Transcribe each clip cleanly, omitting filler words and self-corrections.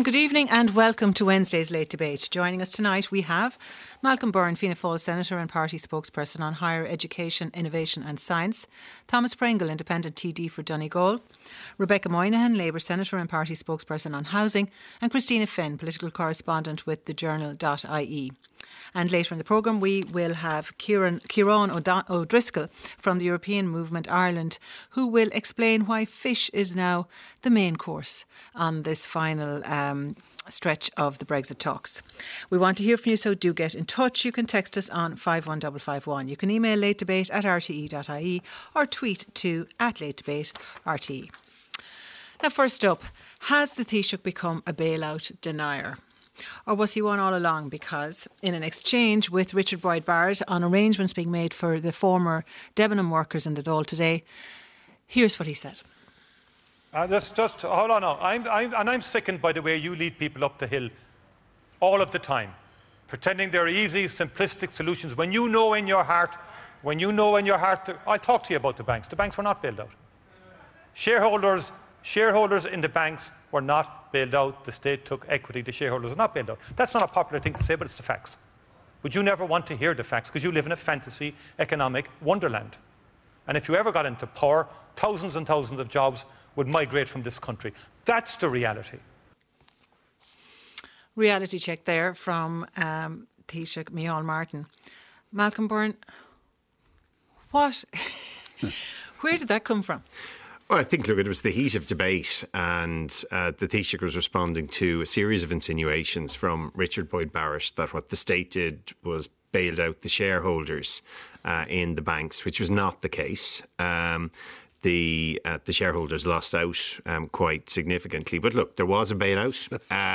good evening and welcome to Wednesday's Late Debate. Joining us tonight we have Malcolm Byrne, Fianna Fáil Senator and Party Spokesperson on Higher Education, Innovation and Science, Thomas Pringle, Independent TD for Donegal, Rebecca Moynihan, Labour Senator and Party Spokesperson on Housing, and Christina Finn, Political Correspondent with thejournal.ie. And later in the programme we will have Ciarán O'Driscoll from the European Movement Ireland, who will explain why fish is now the main course on this final stretch of the Brexit talks. We want to hear from you, so do get in touch. You can text us on 51551. You can email latedebate@rte.ie or tweet to @latedebateRTE. Now, first up, has the Taoiseach become a bailout denier? Or was he one all along? Because in an exchange with Richard Boyd Barrett on arrangements being made for the former Debenham workers in the Dáil today, here's what he said. Just hold on now. I'm sickened by the way you lead people up the hill all of the time, pretending they're easy, simplistic solutions. When you know in your heart, I'll talk to you about the banks. The banks were not bailed out. Shareholders in the banks were not bailed out. The state took equity. The shareholders were not bailed out. That's not a popular thing to say, but it's the facts. But you never want to hear the facts because you live in a fantasy economic wonderland. And if you ever got into power, thousands and thousands of jobs would migrate from this country. That's the reality. Reality check there from Taoiseach Micheál Martin. Malcolm Byrne, where did that come from? Well, I think, look, it was the heat of debate, and the Taoiseach was responding to a series of insinuations from Richard Boyd Barrett that what the state did was bailed out the shareholders in the banks, which was not the case. The shareholders lost out quite significantly. But look, there was a bailout.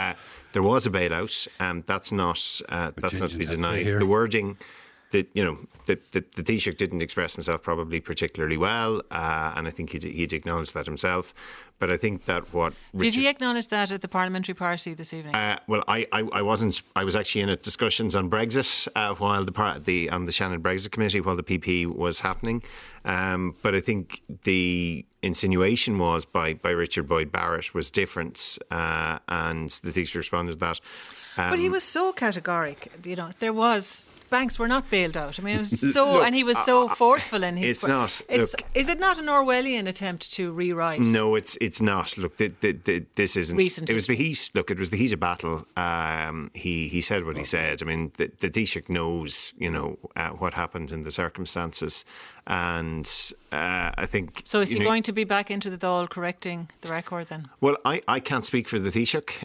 That's not to be denied. The wording that, the Taoiseach didn't express himself probably particularly well, and I think he'd acknowledged that himself. But I think that did he acknowledge that at the Parliamentary Party this evening? Well, I wasn't. I was actually in at discussions on Brexit while on the Shannon Brexit Committee while the PP was happening. But I think the insinuation was by Richard Boyd Barrett was different, and the Taoiseach responded to that. But he was so categoric. Banks were not bailed out. I mean, it was so, and he was so forceful in his. It's not. Is it not an Orwellian attempt to rewrite? No, it's not. Look, this isn't. Recent it was the heat. Look, it was the heat of battle. He said what he said. I mean, the Taoiseach knows, what happened in the circumstances, and I think. So is he going to be back into the Dáil correcting the record then? Well, I can't speak for the Taoiseach.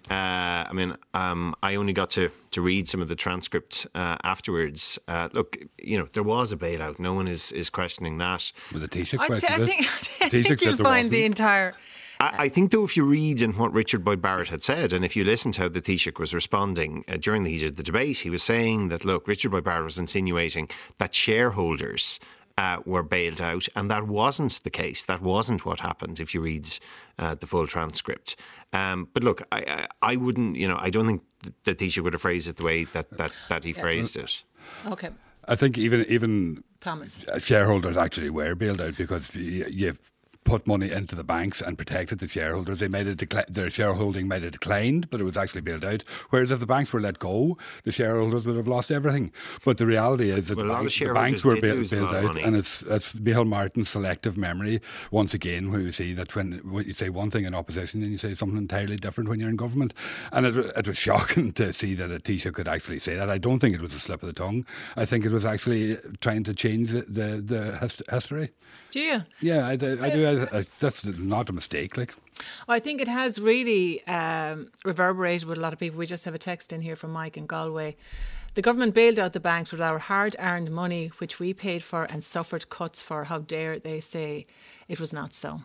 I only got to read some of the transcript afterwards. Look, there was a bailout. No one is questioning that. Well, the Taoiseach questioned I think you'll find the entire. I think, though, if you read in what Richard Boyd Barrett had said, and if you listen to how the Taoiseach was responding during the heat of the debate, he was saying that, look, Richard Boyd Barrett was insinuating that shareholders were bailed out, and that wasn't the case. That wasn't what happened if you read the full transcript. But look, I wouldn't, I don't think the Taoiseach would have phrased it the way that he phrased it. Okay. I think even Thomas, shareholders actually were bailed out because you've put money into the banks and protected the shareholders. They made their shareholding might have declined, but it was actually bailed out. Whereas if the banks were let go, the shareholders would have lost everything. But the reality is that the banks were bailed out, and it's Micheál Martin's selective memory once again, where you see that when you say one thing in opposition and you say something entirely different when you're in government. And it was shocking to see that a Taoiseach could actually say that. I don't think it was a slip of the tongue. I think it was actually trying to change the history. Do you? Yeah, I do. That's not a mistake. I think it has really reverberated with a lot of people. We just have a text in here from Mike in Galway. The government bailed out the banks with our hard-earned money, which we paid for and suffered cuts for. How dare they say it was not so?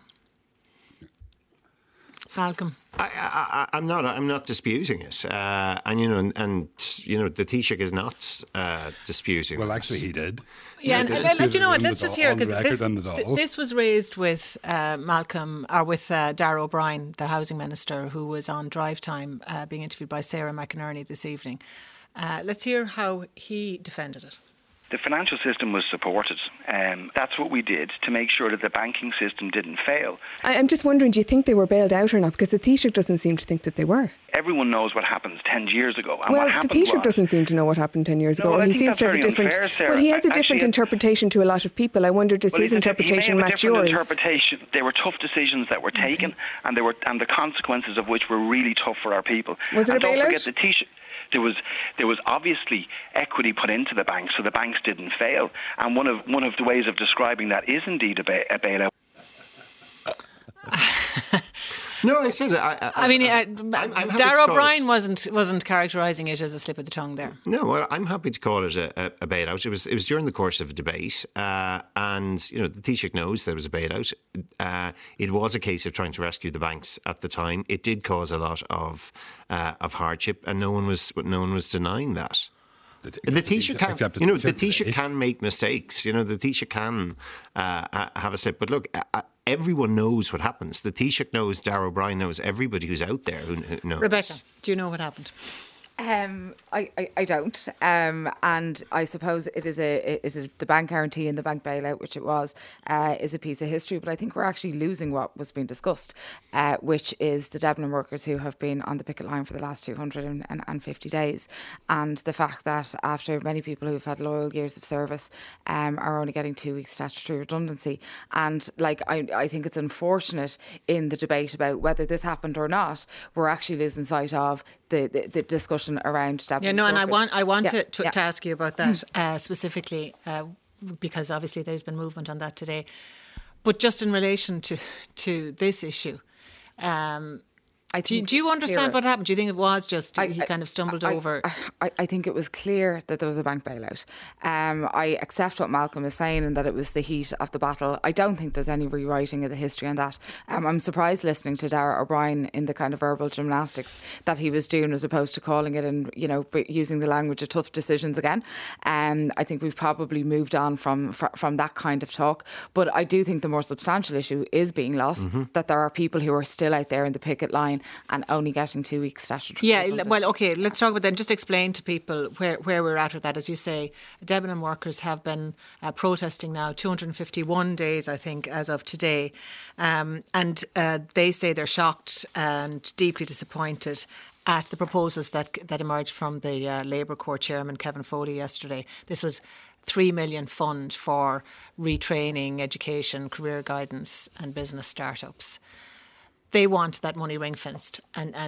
Malcolm, I'm not disputing it, and the Taoiseach is not disputing. Well, actually, he did. Yeah, and you know what? Let's just hear, because this was raised with Malcolm, or with Darragh O'Brien, the housing minister, who was on Drive Time being interviewed by Sarah McInerney this evening. Let's hear how he defended it. The financial system was supported. That's what we did to make sure that the banking system didn't fail. I'm just wondering, do you think they were bailed out or not? Because the Taoiseach doesn't seem to think that they were. Everyone knows what happened 10 years ago. And well, what the Taoiseach doesn't seem to know what happened 10 years ago. Well, he seems to have a different. Unfair, well, he has a different interpretation to a lot of people. I wonder, does his interpretation match yours? Interpretation. There were tough decisions that were taken, and the consequences of which were really tough for our people. Was it a bailout? Don't forget the Taoiseach. There was obviously equity put into the banks, so the banks didn't fail. And one of the ways of describing that is indeed a bailout. No, I said Darragh O'Brien wasn't characterising it as a slip of the tongue there. No, well, I'm happy to call it a bailout. It was during the course of a debate, and the Taoiseach knows there was a bailout. It was a case of trying to rescue the banks at the time. It did cause a lot of hardship, and no one was denying that. The Taoiseach can make mistakes. The Taoiseach can have a slip. But look, everyone knows what happens. The Taoiseach knows, Darragh O'Brien knows, everybody who's out there who knows. Rebecca, do you know what happened? I don't, and I suppose it is the bank guarantee and the bank bailout, which it was, is a piece of history. But I think we're actually losing what was being discussed, which is the Debenham workers who have been on the picket line for the last 250 days, and the fact that after many people who've had loyal years of service are only getting 2 weeks statutory redundancy, and I think it's unfortunate in the debate about whether this happened or not, we're actually losing sight of the discussion around Debenham. Yeah, no, and I want to ask you about that specifically, because obviously there's been movement on that today. But just in relation to this issue, do you understand what happened? Do you think it was just he kind of stumbled over? I think it was clear that there was a bank bailout. I accept what Malcolm is saying and that it was the heat of the battle. I don't think there's any rewriting of the history on that. I'm surprised listening to Darragh O'Brien in the kind of verbal gymnastics that he was doing as opposed to calling it and using the language of tough decisions again. I think we've probably moved on from that kind of talk. But I do think the more substantial issue is being lost, that there are people who are still out there in the picket line and only getting 2 weeks statutory. Yeah, well, okay, let's talk about that. Just explain to people where we're at with that. As you say, Debenham workers have been protesting now 251 days, I think, as of today. And they say they're shocked and deeply disappointed at the proposals that emerged from the Labour Corps chairman, Kevin Foley, yesterday. This was 3 million fund for retraining, education, career guidance and business startups. They want that money ring-fenced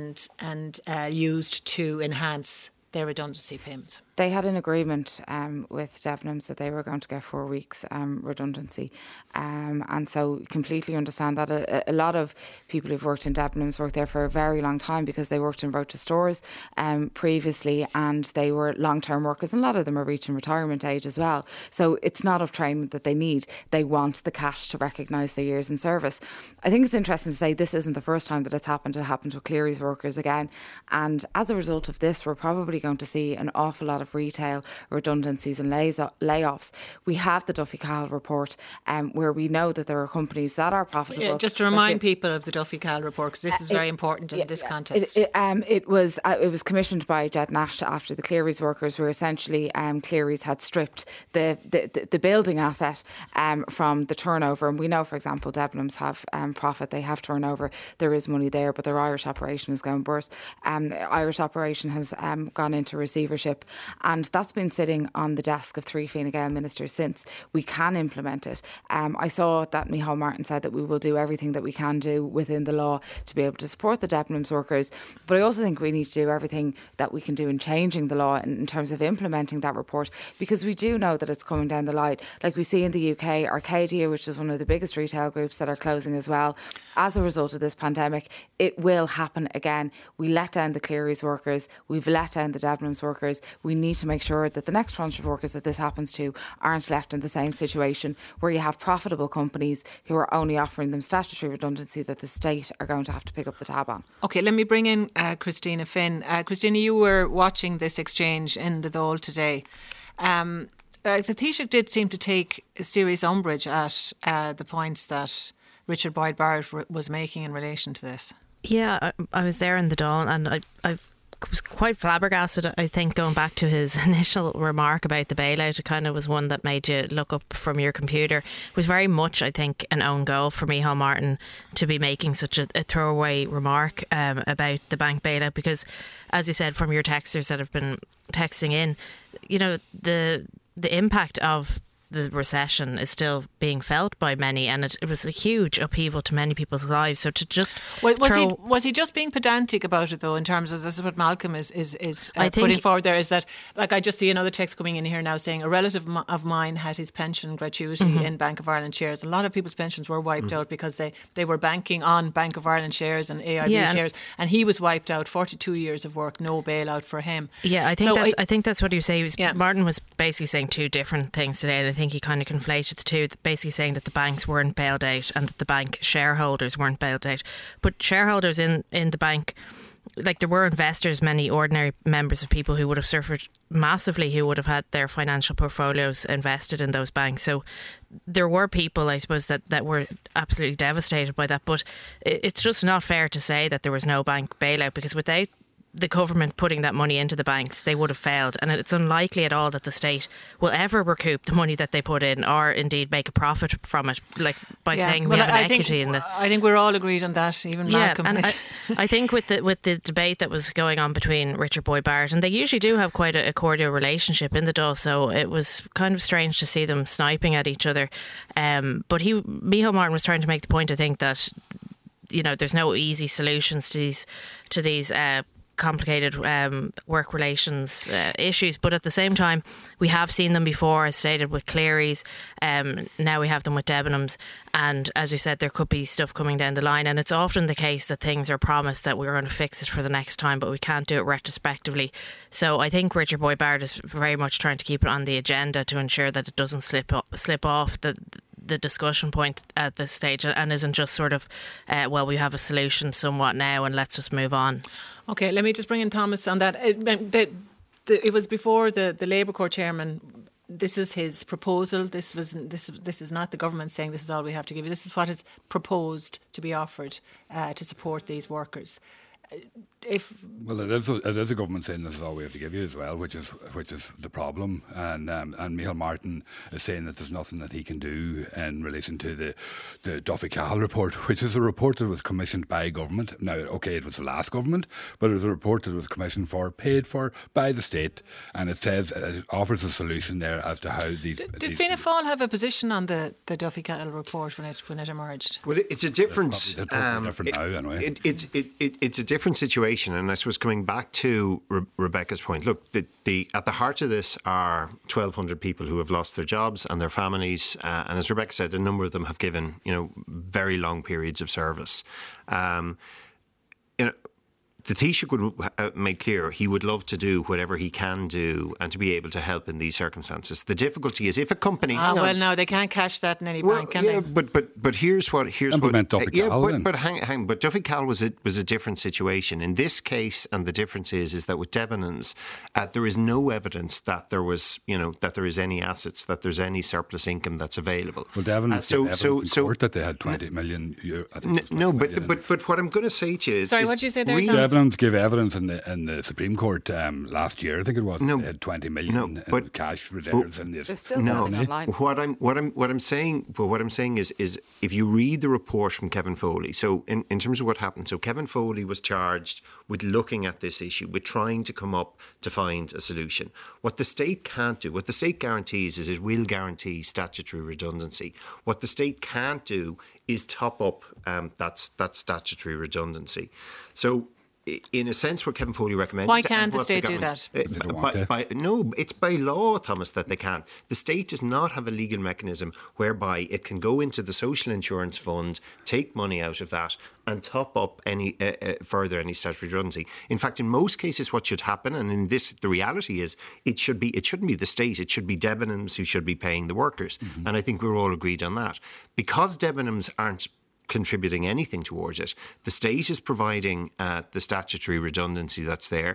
and used to enhance their redundancy payments. They had an agreement with Debenhams that they were going to get 4 weeks redundancy. And so completely understand that. A lot of people who've worked in Debenhams worked there for a very long time because they worked in Rota stores previously, and they were long-term workers, and a lot of them are reaching retirement age as well. So it's not of training that they need. They want the cash to recognise their years in service. I think it's interesting to say this isn't the first time that it's happened. It happened with Cleary's workers again. And as a result of this, we're probably going to see an awful lot of retail redundancies and layoffs. We have the Duffy Cahill report where we know that there are companies that are profitable. Yeah, just to remind people of the Duffy Cahill report, because this is very important in this context. It was commissioned by Jed Nash after the Cleary's workers, where essentially Cleary's had stripped the building asset from the turnover. And we know, for example, Debenhams have profit, they have turnover, there is money there, but their Irish operation is going burst. The Irish operation has gone into receivership, and that's been sitting on the desk of 3 Fine Gael ministers since. We can implement it. I saw that Micheál Martin said that we will do everything that we can do within the law to be able to support the Debenhams workers, but I also think we need to do everything that we can do in changing the law in terms of implementing that report, because we do know that it's coming down the line. Like we see in the UK, Arcadia, which is one of the biggest retail groups, that are closing as well as a result of this pandemic. It will happen again. We let down the Cleary's workers, we've let down the Debenhams workers. We need to make sure that the next tranche of workers that this happens to aren't left in the same situation where you have profitable companies who are only offering them statutory redundancy that the state are going to have to pick up the tab on. OK, let me bring in Christina Finn. Christina, you were watching this exchange in the Dáil today. The Taoiseach did seem to take serious umbrage at the points that Richard Boyd Barrett was making in relation to this. Yeah, I was there in the Dáil, and I've was quite flabbergasted, I think, going back to his initial remark about the bailout. It kind of was one that made you look up from your computer. It was very much, I think, an own goal for Micheál Martin to be making such a throwaway remark about the bank bailout, because, as you said, from your texters that have been texting in, you know, the impact of the recession is still being felt by many, and it was a huge upheaval to many people's lives. So to just was he just being pedantic about it, though, in terms of, this is what Malcolm is putting forward there, is that, like, I just see another text coming in here now saying a relative of mine had his pension gratuity in Bank of Ireland shares. A lot of people's pensions were wiped out because they were banking on Bank of Ireland shares and AIB shares, and he was wiped out. 42 years of work, no bailout for him. Yeah, I think that's what he was saying. Martin was basically saying two different things today, and I think he kind of conflated the two, basically saying that the banks weren't bailed out and that the bank shareholders weren't bailed out. But shareholders in the bank, like, there were investors, many ordinary members of people who would have suffered massively, who would have had their financial portfolios invested in those banks. So there were people, I suppose, that were absolutely devastated by that. But it's just not fair to say that there was no bank bailout, because without the government putting that money into the banks, they would have failed, and it's unlikely at all that the state will ever recoup the money that they put in, or indeed make a profit from it, like by saying we have an equity in the. I think we're all agreed on that, even Malcolm. And I think with the debate that was going on between Richard Boyd Barrett, and they usually do have quite a cordial relationship in the Dáil, so it was kind of strange to see them sniping at each other. But Micheál Martin was trying to make the point, I think, that, you know, there's no easy solutions to these complicated work relations issues, but at the same time we have seen them before, as stated, with Cleary's. Now we have them with Debenhams, and as you said, there could be stuff coming down the line, and it's often the case that things are promised that we're going to fix it for the next time, but we can't do it retrospectively. So I think Richard Boyd Barrett is very much trying to keep it on the agenda to ensure that it doesn't slip off the discussion point at this stage, and isn't just sort of well, we have a solution somewhat now and let's just move on. Okay, let me just bring in Thomas on that. It was before the Labour Court chairman. This is his proposal. This is not the government saying this is all we have to give you. This is what is proposed to be offered to support these workers. Well, it is a government saying this is all we have to give you as well, which is the problem. And Micheál Martin is saying that there's nothing that he can do in relation to the Duffy Cahill report, which is a report that was commissioned by government. Now, okay, it was the last government, but it was a report that was commissioned paid for by the state, and it says it offers a solution there as to how these. Did Fianna Fáil have a position on the Duffy Cahill report when it emerged? Well, it's a different. Different now, anyway. It's a different situation, and I suppose coming back to Rebecca's point, look, at the heart of this are 1,200 people who have lost their jobs and their families, and as Rebecca said, a number of them have given, you know, very long periods of service. The Taoiseach would make clear he would love to do whatever he can do and to be able to help in these circumstances. The difficulty is if a company... no, they can't cash that in any bank, can they? But here's what... Duffy Cahill, but Duffy Cahill was a different situation. In this case, and the difference is that with Debenhams, there is no evidence that there was, you know, that there is any assets, that there's any surplus income that's available. Well, Debenhams in court that they had 20 million euro. But what I'm going to say to you is... Sorry, what did you say there, Debenhams gave evidence in the Supreme Court last year, I think it was. They had 20 million in cash reserves in this. There's still nothing online. What I'm saying is if you read the report from Kevin Foley, so in terms of what happened, so Kevin Foley was charged with looking at this issue, with trying to come up to find a solution. What the state can't do, what the state guarantees is it will guarantee statutory redundancy. What the state can't do is top up that statutory redundancy. So, in a sense, what Kevin Foley recommended... Why can't the state do that? No, it's by law, Thomas, that they can't. The state does not have a legal mechanism whereby it can go into the social insurance fund, take money out of that and top up any further any statutory redundancy. In fact, in most cases, what should happen, and in this, the reality is, it shouldn't be the state, it should be Debenhams who should be paying the workers. Mm-hmm. And I think we're all agreed on that. Because Debenhams aren't contributing anything towards it, the state is providing the statutory redundancy that's there,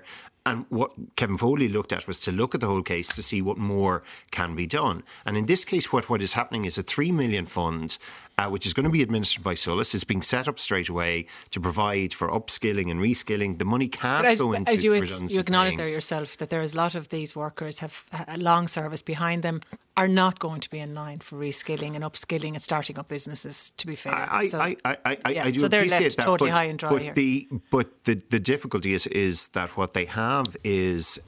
And what Kevin Foley looked at was to look at the whole case to see what more can be done. And in this case, what is happening is a 3 million fund, which is going to be administered by Solas, is being set up straight away to provide for upskilling and reskilling. The money can't go into redundancy. You acknowledge there yourself that there is a lot of these workers have a long service behind them, are not going to be in line for reskilling and upskilling and starting up businesses, to be fair. I do so appreciate they're left that, totally high and dry here. But the difficulty is that what they have is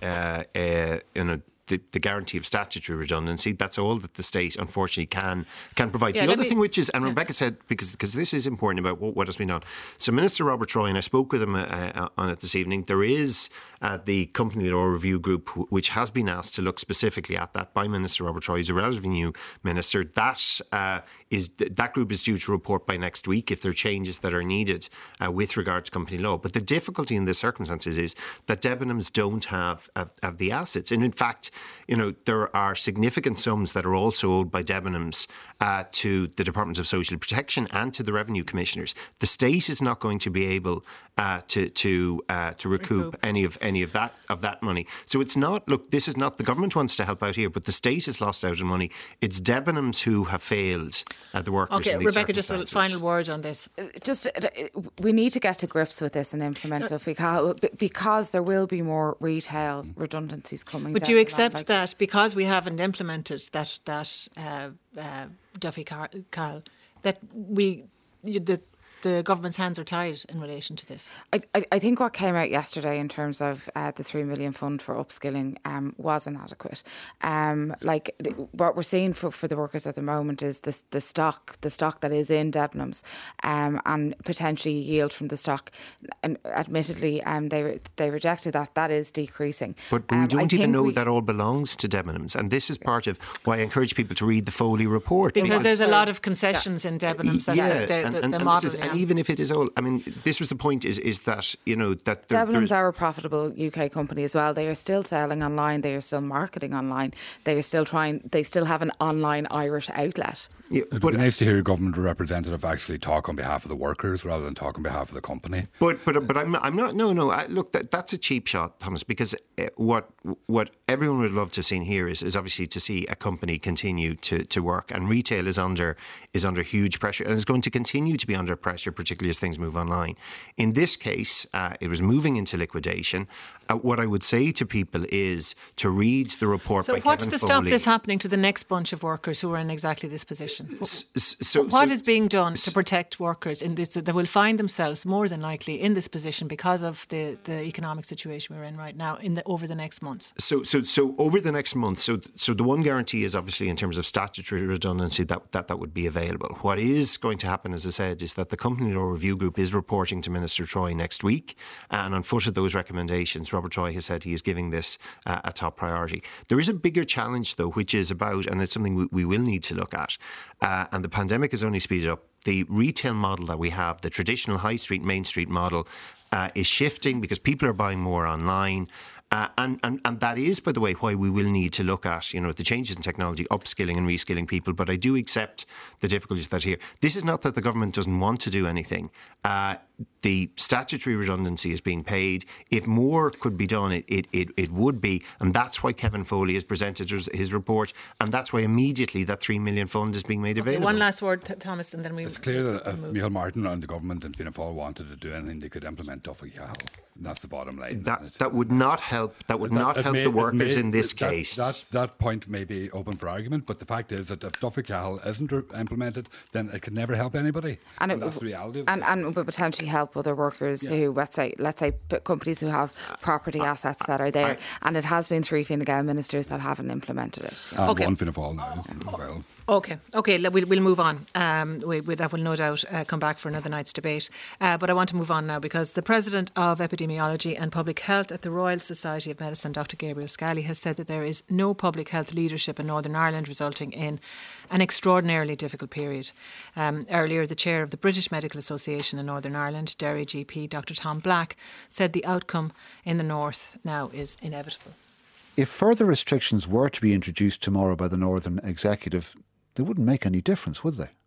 the guarantee of statutory redundancy. That's all that the state, unfortunately, can provide. The other thing, which is, and Rebecca said, because this is important about what has been done. So Minister Robert Troy, and I spoke with him on it this evening, there is the Company Law Review Group, which has been asked to look specifically at that by Minister Robert Troy. He's a relatively new minister. That group is due to report by next week if there are changes that are needed with regard to company law. But the difficulty in this circumstances is that Debenhams don't have the assets. And in fact, there are significant sums that are also owed by Debenhams to the Department of Social Protection and to the Revenue Commissioners. The state is not going to be able to recoup any of that money. So it's not. Look, this is not. The government wants to help out here, but the state has lost out on money. It's Debenhams who have failed the workers. Okay, in these Rebecca, just a final word on this. We need to get to grips with this and implement it because there will be more retail redundancies coming. But do you accept that because we haven't implemented that Duffy Cahill, that the government's hands are tied in relation to this? I think what came out yesterday in terms of the 3 million fund for upskilling was inadequate. What we're seeing for the workers at the moment is the stock that is in Debenhams and potentially yield from the stock. And admittedly, they rejected that is decreasing. But we don't even know that all belongs to Debenhams, and this is part of why I encourage people to read the Foley report because there's a lot of concessions in Debenhams. That's the model. And even if it is all, I mean, this was the point: is that that Debenhams are a profitable UK company as well. They are still selling online. They are still marketing online. They are still trying. They still have an online Irish outlet. Yeah, it would be nice to hear a government representative actually talk on behalf of the workers rather than talk on behalf of the company. But I'm not. No. Look, that's a cheap shot, Thomas. Because what everyone would love to see here is obviously to see a company continue to work, and retail is under huge pressure and is going to continue to be under pressure, particularly as things move online. In this case, it was moving into liquidation. What I would say to people is to read the report by Kevin Foley. So what's to stop this happening to the next bunch of workers who are in exactly this position? What is being done to protect workers in this that will find themselves more than likely in this position because of the economic situation we're in right now over the next months? So over the next month, so the one guarantee is obviously in terms of statutory redundancy that would be available. What is going to happen, as I said, is that the Company Law Review Group is reporting to Minister Troy next week, and on foot of those recommendations, Robert Troy has said he is giving this a top priority. There is a bigger challenge, though, which is about, and it's something we will need to look at, and the pandemic has only speeded up, the retail model that we have, the traditional high street, main street model, is shifting because people are buying more online. And that is, by the way, why we will need to look at, the changes in technology, upskilling and reskilling people. But I do accept the difficulties that are here. This is not that the government doesn't want to do anything. The statutory redundancy is being paid. If more could be done, it would be. And that's why Kevin Foley has presented his report. And that's why immediately that 3 million fund is being made available. One last word, Thomas, and then we... It's clear that if Micheál Martin and the government and Fianna Fáil wanted to do anything, they could implement Duffy Cahill. That's the bottom line. That would not help. That would not help the workers in this case. That point may be open for argument, but the fact is that if Duffy Cahill isn't implemented, then it could never help anybody. And that's the reality of it. And would potentially help other workers who, let's say, companies who have property assets that are there. And it has been 3 Fine Gael ministers that haven't implemented it. And one Fianna Fáil now as well. Okay, we'll move on. That will no doubt come back for another night's debate. But I want to move on now because the President of Epidemiology and Public Health at the Royal Society of Medicine, Dr. Gabriel Scally, has said that there is no public health leadership in Northern Ireland, resulting in an extraordinarily difficult period. Earlier, the chair of the British Medical Association in Northern Ireland, Derry GP Dr. Tom Black, said the outcome in the north now is inevitable. If further restrictions were to be introduced tomorrow by the Northern Executive, they wouldn't make any difference, would they?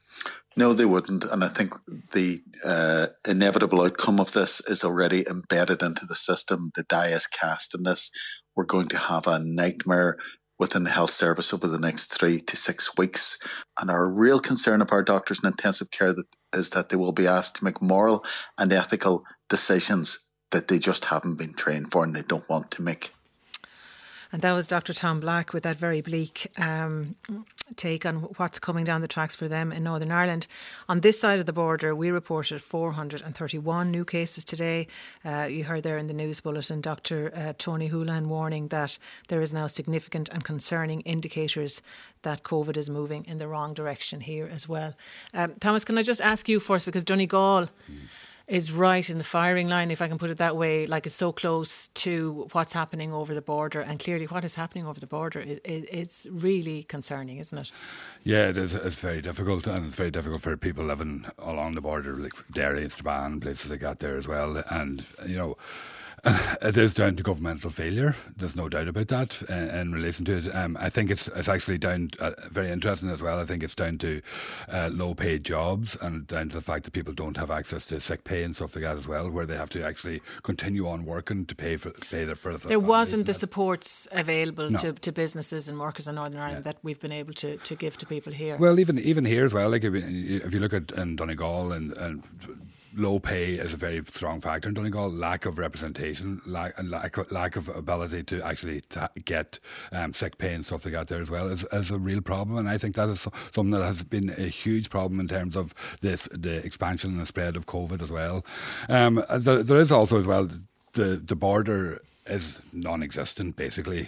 No, they wouldn't. And I think the inevitable outcome of this is already embedded into the system. The die is cast in this. We're going to have a nightmare within the health service over the next 3 to 6 weeks. And our real concern of our doctors in intensive care is that they will be asked to make moral and ethical decisions that they just haven't been trained for and they don't want to make. And that was Dr. Tom Black with that very bleak take on what's coming down the tracks for them in Northern Ireland. On this side of the border, we reported 431 new cases today. You heard there in the news bulletin Dr. Tony Holohan warning that there is now significant and concerning indicators that COVID is moving in the wrong direction here as well. Thomas, can I just ask you first, because Donegal is right in the firing line, if I can put it that way, like it's so close to what's happening over the border, and clearly what is happening over the border is really concerning, isn't it? Yeah, it is. It's very difficult, and it's very difficult for people living along the border, like Derry, Strabane, places like that there as well. And, you know, it is down to governmental failure. There's no doubt about that in relation to it. I think it's actually down, very interesting as well, I think it's down to low paid jobs and down to the fact that people don't have access to sick pay and stuff like that as well, where they have to actually continue on working to pay their further. There wasn't the supports available to businesses and workers in Northern Ireland that we've been able to give to people here. Well, even here as well, like if you look at in Donegal and low pay is a very strong factor in Donegal. Lack of representation, lack of ability to actually get sick pay and stuff like that there as well is a real problem. And I think that is something that has been a huge problem in terms of the expansion and the spread of COVID as well. There is also as well the border is non-existent basically,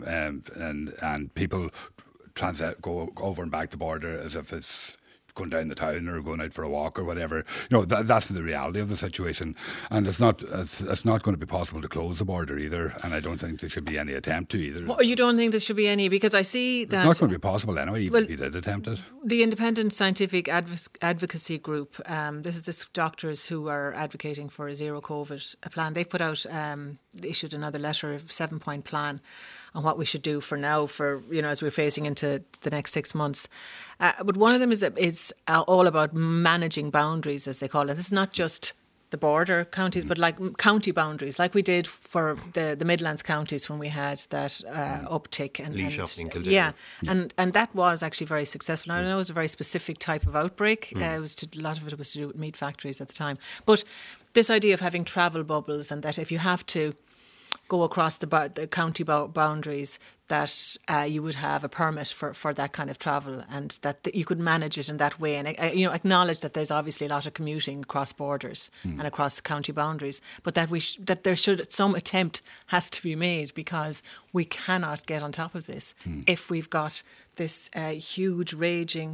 and people go over and back the border as if it's going down the town or going out for a walk or whatever. You know, that's the reality of the situation, and it's not going to be possible to close the border either, and I don't think there should be any attempt to either. Well, you don't think there should be any? Because I see that it's not going to be possible anyway, even if you did attempt it. The Independent Scientific Advocacy Group, this is the doctors who are advocating for a zero COVID plan. They've put out, issued another letter, a 7-point plan on what we should do for now, for, you know, as we're facing into the next 6 months. But one of them is all about managing boundaries, as they call it. This is not just the border counties, but like county boundaries, like we did for the Midlands counties when we had that uptick. And and that was actually very successful. Now, I know it was a very specific type of outbreak. A lot of it was to do with meat factories at the time. But this idea of having travel bubbles, and that if you have to go across the county boundaries, that you would have a permit for that kind of travel, and that you could manage it in that way, and acknowledge that there's obviously a lot of commuting across borders and across county boundaries, but that there should, some attempt has to be made, because we cannot get on top of this if we've got this huge raging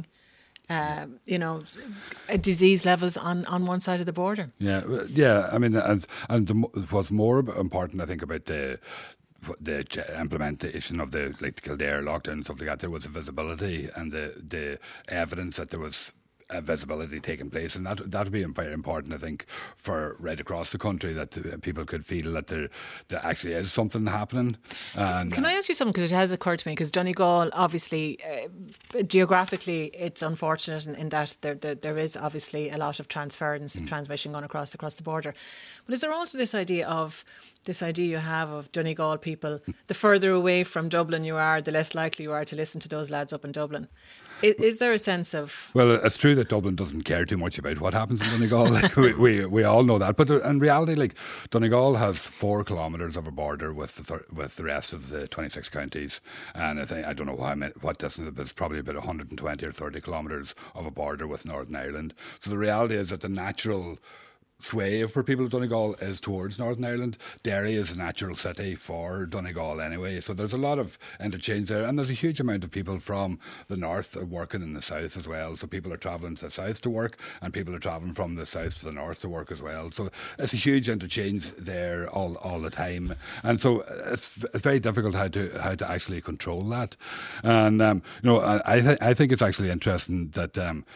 disease levels on one side of the border. Yeah. I mean, and what's more important, I think, about the implementation of the Kildare lockdown and stuff like that, there was the visibility and the evidence that there was visibility taking place, and that would be very important, I think, for right across the country, that people could feel that there actually is something happening. And can I ask you something, because it has occurred to me, because Donegal, obviously, geographically, it's unfortunate in that there is obviously a lot of transference and transmission going across the border. But is there also this idea you have of Donegal people, the further away from Dublin you are, the less likely you are to listen to those lads up in Dublin? Is there a sense of... Well, it's true that Dublin doesn't care too much about what happens in Donegal. we all know that. But in reality, Donegal has 4 kilometres of a border with the rest of the 26 counties. And I don't know what distance, but it's probably about 120 or 30 kilometres of a border with Northern Ireland. So the reality is that the natural sway for people of Donegal is towards Northern Ireland. Derry is a natural city for Donegal anyway, so there's a lot of interchange there, and there's a huge amount of people from the north working in the south as well. So people are travelling to the south to work, and people are travelling from the south to the north to work as well. So it's a huge interchange there all the time, and so it's very difficult how to actually control that. And I think it's actually interesting that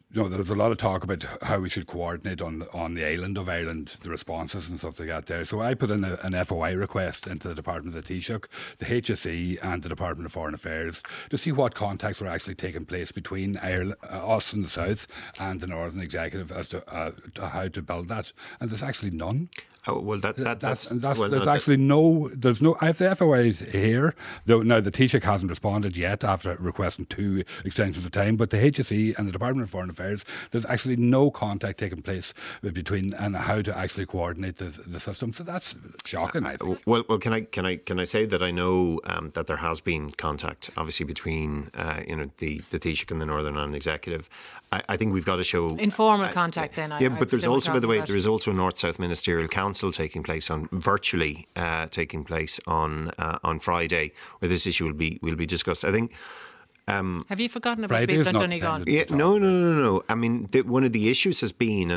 there's a lot of talk about how we should coordinate on the island of Ireland, the responses and stuff like that there. So I put in an FOI request into the Department of the Taoiseach, the HSE and the Department of Foreign Affairs to see what contacts were actually taking place between Ireland, us in the south and the Northern Executive as to how to build that. And there's actually none. Oh, well, there's actually no. I have the FOIs here. Now the Taoiseach hasn't responded yet after requesting 2 extensions of time. But the HSE and the Department of Foreign Affairs, there's actually no contact taking place between and how to actually coordinate the system. So that's shocking. I think. Well, can I say that I know that there has been contact, obviously between the Taoiseach and the Northern Ireland Executive. I think we've got to show informal contact. Then but there's also, by the way, there is also a North-South Ministerial Council taking place virtually taking place on Friday, where this issue will be discussed. I think. Have you forgotten about people in Donegal? Yeah, no. I mean, one of the issues has been,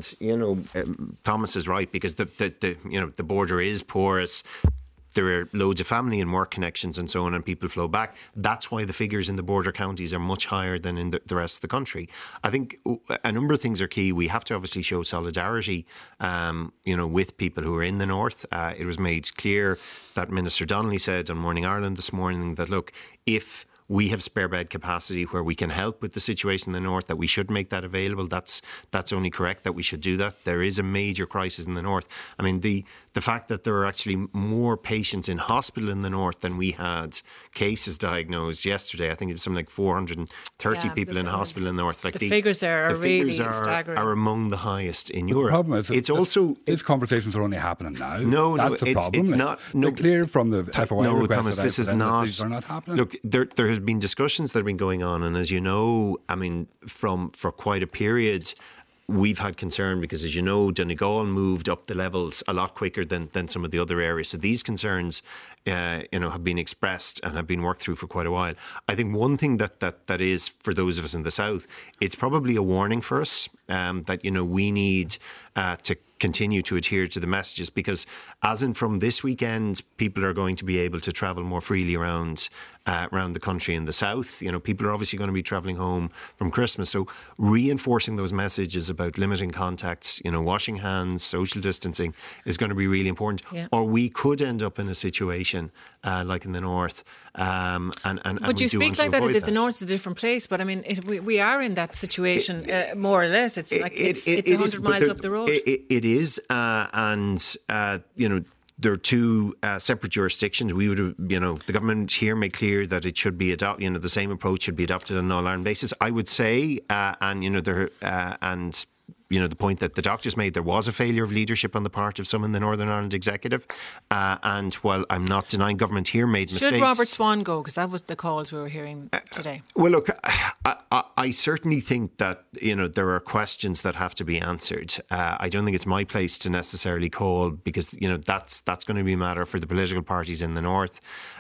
and Thomas is right, because the border is porous. There are loads of family and work connections and so on, and people flow back. That's why the figures in the border counties are much higher than in the rest of the country. I think a number of things are key. We have to obviously show solidarity, with people who are in the north. It was made clear that Minister Donnelly said on Morning Ireland this morning that, look, if we have spare bed capacity where we can help with the situation in the north, that we should make that available. That's only correct that we should do that. There is a major crisis in the north. I mean, the fact that there are actually more patients in hospital in the north than we had cases diagnosed yesterday. I think it was something like 430 people in hospital in the north. Like the figures there are really staggering. Are among the highest in Europe. The problem is these conversations are only happening now. That's the problem. It's not. They're clear from the FOI request Thomas, this is not. These are not happening. Look, there have been discussions that have been going on, and as you know, I mean, for quite a period, we've had concern because, as you know, Donegal moved up the levels a lot quicker than some of the other areas. So these concerns, have been expressed and have been worked through for quite a while. I think one thing that is for those of us in the south, it's probably a warning for us that we need to continue to adhere to the messages, because as in from this weekend, people are going to be able to travel more freely around the country in the south. People are obviously going to be travelling home from Christmas. So reinforcing those messages about limiting contacts, washing hands, social distancing is going to be really important. Yeah. Or we could end up in a situation like in the north. But you speak like that as if the north is a different place. But I mean, we are in that situation more or less. It's like it's 100 miles up the road. It is, there are 2 separate jurisdictions. We would have, the government here made clear that it should be the same approach should be adopted on an all-Ireland basis. I would say, the point that the doctors made, there was a failure of leadership on the part of some in the Northern Ireland Executive. And while I'm not denying government here made mistakes. Should Robert Swan go? Because that was the calls we were hearing today. Well, look, I certainly think that, there are questions that have to be answered. I don't think it's my place to necessarily call, because, that's going to be a matter for the political parties in the north.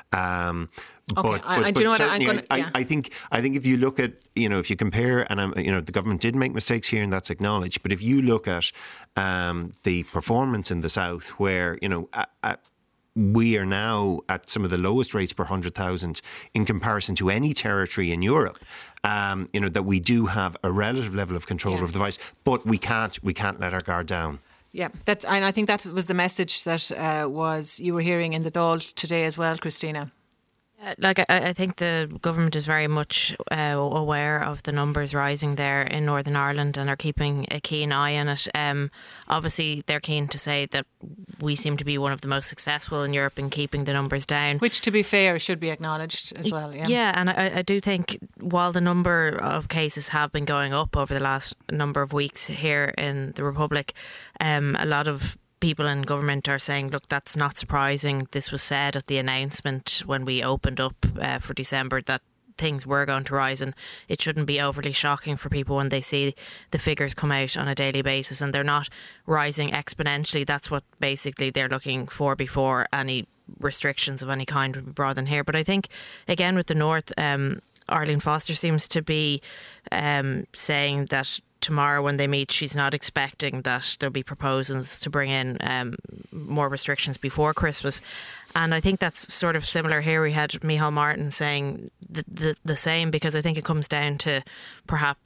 I think if you look at, if you compare, and the government did make mistakes here, and that's acknowledged. But if you look at the performance in the south, where we are now at some of the lowest rates per 100,000 in comparison to any territory in Europe. That we do have a relative level of control over the virus, but we can't let our guard down. Yeah, and I think that was the message that you were hearing in the Dáil today as well, Christina. I think the government is very much aware of the numbers rising there in Northern Ireland and are keeping a keen eye on it. Obviously, they're keen to say that we seem to be one of the most successful in Europe in keeping the numbers down. Which, to be fair, should be acknowledged as well. Yeah, and I do think while the number of cases have been going up over the last number of weeks here in the Republic, a lot of people in government are saying, look, that's not surprising. This was said at the announcement when we opened up for December that things were going to rise, and it shouldn't be overly shocking for people when they see the figures come out on a daily basis and they're not rising exponentially. That's what basically they're looking for before any restrictions of any kind would be brought in here. But I think, again, with the North, Arlene Foster seems to be saying that tomorrow when they meet, she's not expecting that there'll be proposals to bring in more restrictions before Christmas. And I think that's sort of similar here. We had Micheál Martin saying the same, because I think it comes down to perhaps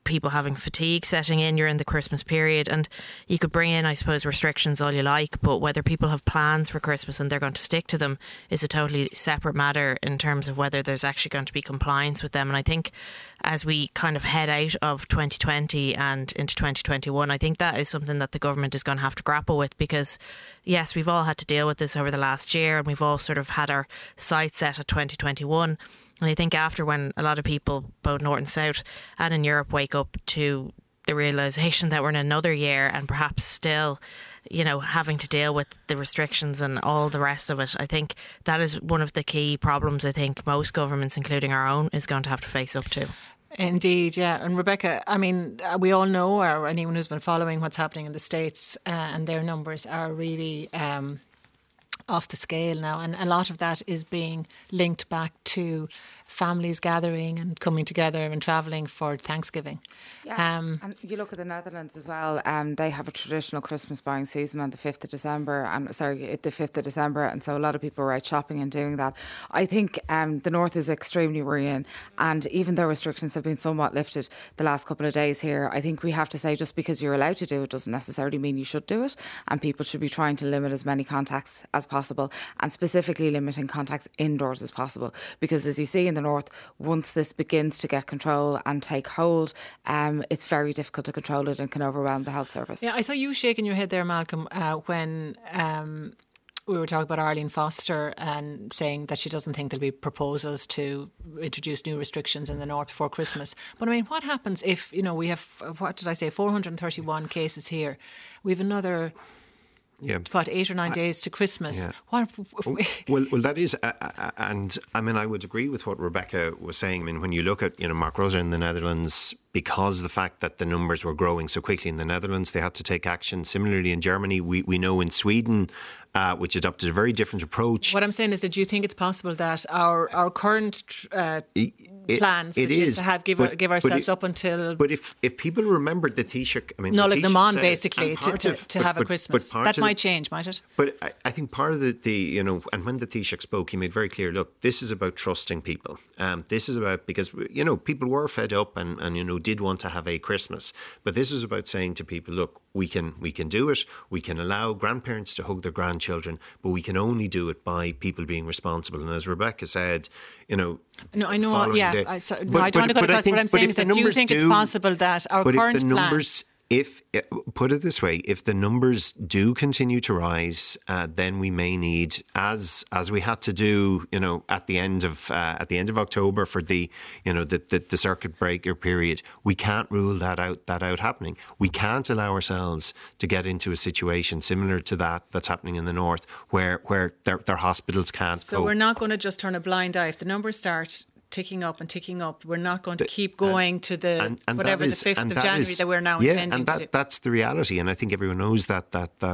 people having fatigue setting in. You're in the Christmas period, and you could bring in, I suppose, restrictions all you like, but whether people have plans for Christmas and they're going to stick to them is a totally separate matter in terms of whether there's actually going to be compliance with them. And I think as we kind of head out of 2020 and into 2021, I think that is something that the government is going to have to grapple with, because yes, we've all had to deal with this over the last year, and we've all sort of had our sights set at 2021. And I think after, when a lot of people, both North and South and in Europe, wake up to the realisation that we're in another year and perhaps still, you know, having to deal with the restrictions and all the rest of it, I think that is one of the key problems I think most governments, including our own, is going to have to face up to. Indeed, yeah. And Rebecca, I mean, we all know, or anyone who's been following what's happening in the States, and their numbers are really off the scale now, and a lot of that is being linked back to families gathering and coming together and travelling for Thanksgiving. Yeah, and you look at the Netherlands as well. They have a traditional Christmas buying season on the 5th of December, and so a lot of people are out shopping and doing that. I think the North is extremely worrying, and even though restrictions have been somewhat lifted the last couple of days here, I think we have to say just because you're allowed to do it doesn't necessarily mean you should do it, and people should be trying to limit as many contacts as possible, and specifically limiting contacts indoors as possible, because as you see in the North, once this begins to get control and take hold, it's very difficult to control it and can overwhelm the health service. Yeah, I saw you shaking your head there, Malcolm, when we were talking about Arlene Foster and saying that she doesn't think there'll be proposals to introduce new restrictions in the North before Christmas. But I mean, what happens if, you know, we have, 431 cases here? We have another... 8 or 9 days to Christmas. Yeah. Well, that is, and I mean, I would agree with what Rebecca was saying. I mean, when you look at, you know, Mark Rutte in the Netherlands, because of the fact that the numbers were growing so quickly in the Netherlands, they had to take action. Similarly, in Germany, we know in Sweden, which adopted a very different approach. What I'm saying is that do you think it's possible that our current plans, which is to give ourselves up until... But if people remembered the Taoiseach... I mean, nulling them on, basically, to have a Christmas. That might change, might it? But I think part of the you know, and when the Taoiseach spoke, he made very clear, look, this is about trusting people. This is about, because, you know, people were fed up and you know, did want to have a Christmas. But this is about saying to people, look, we can do it. We can allow grandparents to hug their grandchildren, but we can only do it by people being responsible. And as Rebecca said, you know... No, I know, I don't want to go across. What I'm saying is that do you think it's possible that our current plans... Put it this way, if the numbers do continue to rise, then we may need, as we had to do, you know, at the end of October for the, you know, the circuit breaker period, we can't rule that out happening. We can't allow ourselves to get into a situation similar to that's happening in the North, where their hospitals can't So we're not going to just turn a blind eye if the numbers start ticking up. We're not going to keep going to the the 5th of January that we're now intending to do. That's the reality, and I think everyone knows that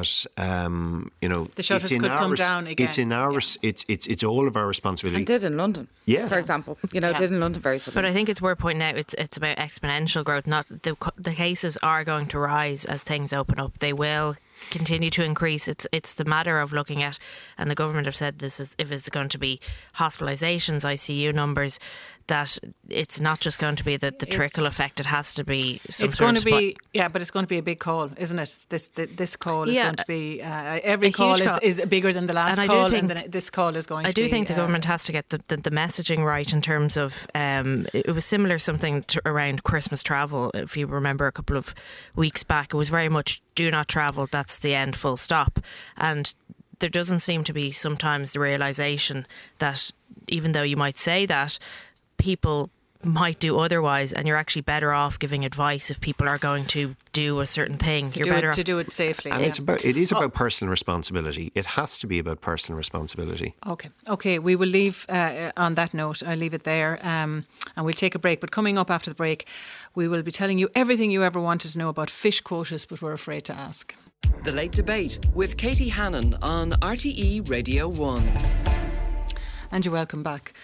you know, the shutters could come down again. It's in our it's all of our responsibility. And did in London, for example, you know, did in London very suddenly. But I think it's worth pointing out it's about exponential growth. Not the cases are going to rise as things open up. They will continue to increase. It's the matter of looking at, and the government have said this is, if it's going to be hospitalisations, ICU numbers, that it's not just going to be the trickle effect. It has to be some it's going to be but it's going to be a big call, isn't it? This call is going to be every call is bigger than the last call, and this call is going to be... I do think the government has to get the messaging right in terms of it was similar something around Christmas travel. If you remember a couple of weeks back, it was very much do not travel, that's the end, full stop. And there doesn't seem to be sometimes the realisation that even though you might say that, people might do otherwise, and you're actually better off giving advice if people are going to do a certain thing. You're better off to do it safely. And it is about personal responsibility. It has to be about personal responsibility. Okay. We will leave on that note. I'll leave it there, and we'll take a break. But coming up after the break, we will be telling you everything you ever wanted to know about fish quotas, but we're afraid to ask. The Late Debate with Katie Hannon on RTE Radio 1. And you're welcome back.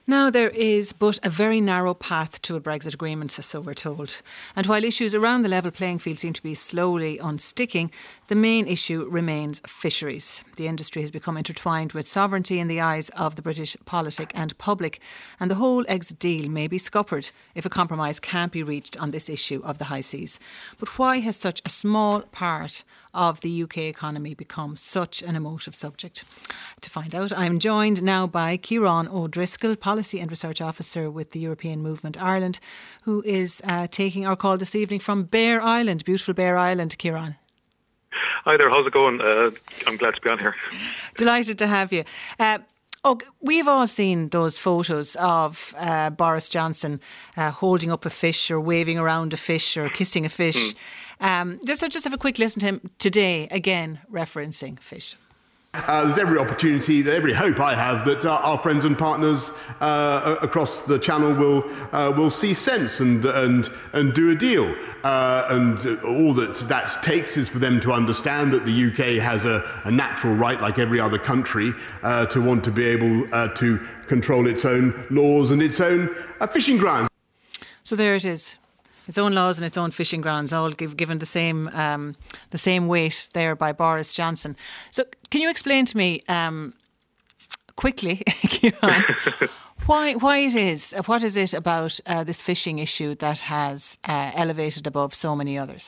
Now there is but a very narrow path to a Brexit agreement, so we're told. And while issues around the level playing field seem to be slowly unsticking, the main issue remains fisheries. The industry has become intertwined with sovereignty in the eyes of the British politic and public, and the whole exit deal may be scuppered if a compromise can't be reached on this issue of the high seas. But why has such a small part of the UK economy become such an emotive subject? To find out, I'm joined now by Ciarán O'Driscoll, Policy and Research Officer with the European Movement Ireland, who is taking our call this evening from Bear Island, beautiful Bear Island. Ciarán. Hi there, how's it going? I'm glad to be on here. Delighted to have you. We've all seen those photos of Boris Johnson holding up a fish or waving around a fish or kissing a fish. Just have a quick listen to him today, again referencing fish. There's every opportunity, every hope I have that our friends and partners across the channel will see sense and do a deal. And all that takes is for them to understand that the UK has a natural right, like every other country, to want to be able to control its own laws and its own fishing grounds. So there it is. Its own laws and its own fishing grounds, all given the same weight there by Boris Johnson. So, can you explain to me quickly, Ciarán, why it is? What is it about this fishing issue that has elevated above so many others?